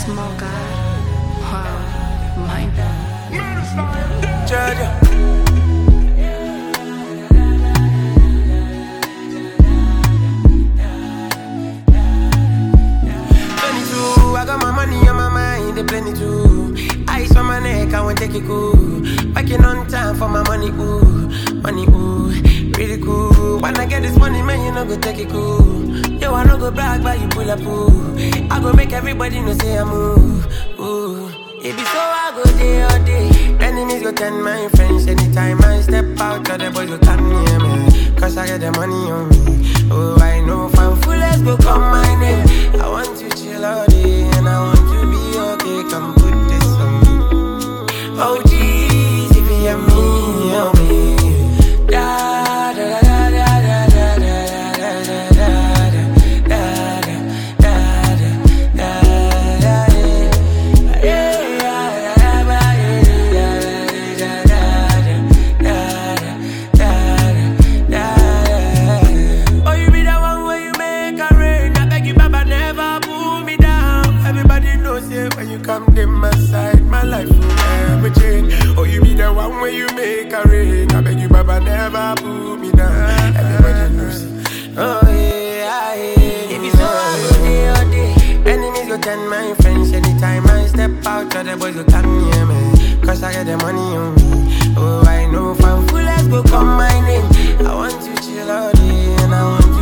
Small God. Wow. Mind blown. Georgia. I got my money on my mind, they plenty too. Ice on my neck, I won't take it cool. Working on time for my money, ooh, really cool. When I get this money, man, you know go take it cool. Yo, I no go brag, but you pull up, ooh. I go make everybody know say I move, ooh. It be so I go day all day. Enemies go tell my friends anytime I step out, other boys go come near me. Cause I get the money on me. Oh, I know fan fullest go come my name. I want to chill all day and I want to be okay. Come put this on me. Oh, geez, if you hear me, oh me. Da da da da da da da da da da da. When you come to my side, my life will never change. Oh, you be the one where you make a rain. I beg you, Baba, never put me down. Everybody knows. Oh, yeah, yeah. If it's so all day, all day. Enemies go tell my friends anytime I step out, other boys go come near me. Cause I get the money on me. Oh, I know fan fullest go come my name. I want to chill all day and I want to